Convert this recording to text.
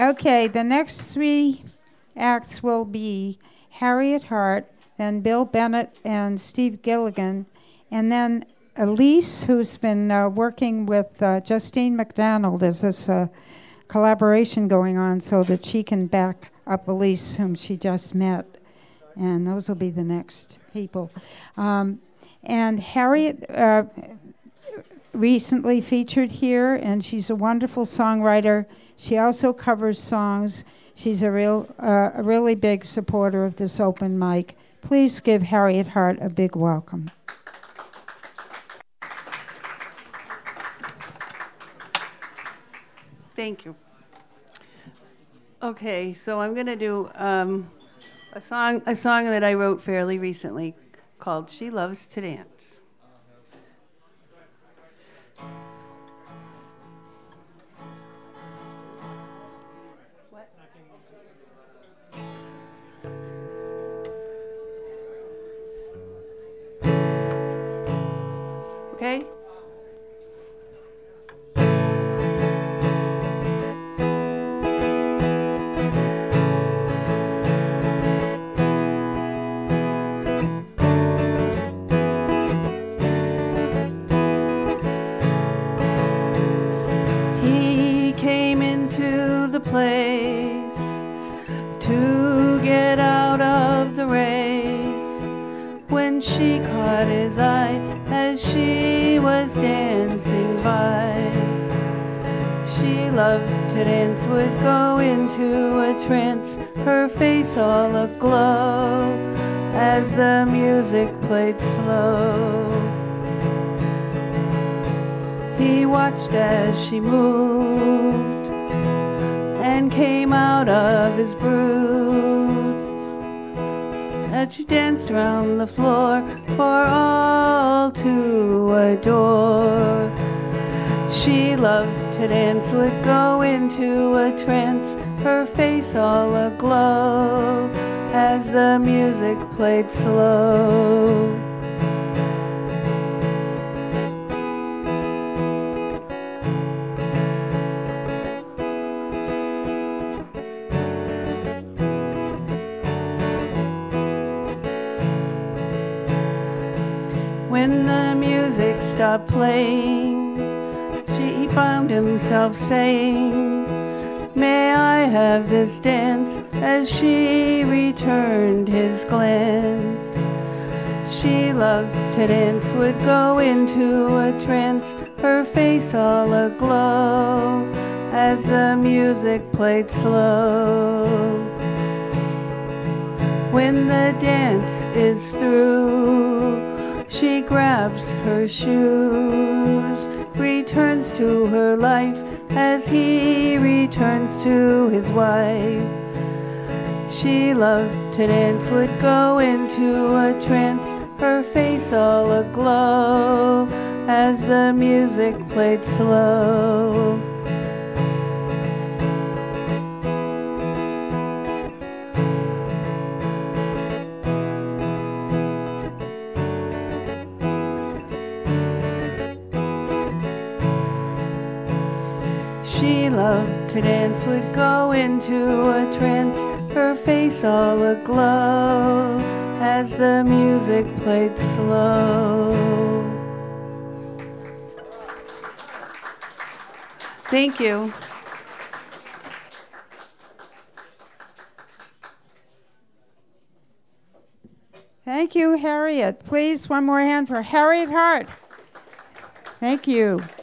Okay, the next three acts will be Harriet Hart, then Bill Bennett and Steve Gilligan, and then Elise, who's been working with Justine McDonald. There's this collaboration going on so that she can back up Elise, whom she just met. And those will be the next people. And Harriet recently featured here, and she's a wonderful songwriter. She also covers songs. She's a really big supporter of this open mic. Please give Harriet Hart a big welcome. Thank you. Okay, so I'm going to do a song that I wrote fairly recently called "She Loves to Dance." Okay? He came into the place to get out of the race when she caught his eye as she was dancing by. She loved to dance, would go into a trance, her face all aglow as the music played slow. He watched as she moved and came out of his brood as she danced around the floor for all to adore. She loved to dance, would go into a trance, her face all aglow as the music played slow. When the music stopped playing, he found himself saying, "May I have this dance?" as she returned his glance. She loved to dance, would go into a trance, her face all aglow as the music played slow. When the dance is through, she grabs her shoes, returns to her life as he returns to his wife. She loved to dance, would go into a trance, her face all aglow as the music played slow. She loved to dance, would go into a trance, her face all aglow as the music played slow. Thank you. Thank you, Harriet. Please, one more hand for Harriet Hart. Thank you.